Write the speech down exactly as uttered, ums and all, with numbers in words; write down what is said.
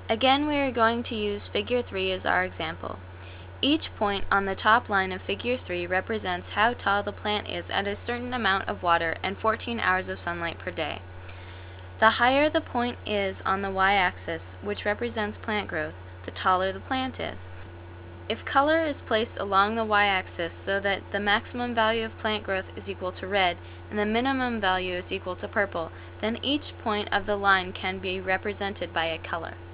Again, we are going to use figure three as our example. Each point on the top line of figure three represents how tall the plant is at a certain amount of water and fourteen hours of sunlight per day. The higher the point is on the y-axis, which represents plant growth, the taller the plant is. If color is placed along the y-axis so that the maximum value of plant growth is equal to red and the minimum value is equal to purple, then each point of the line can be represented by a color.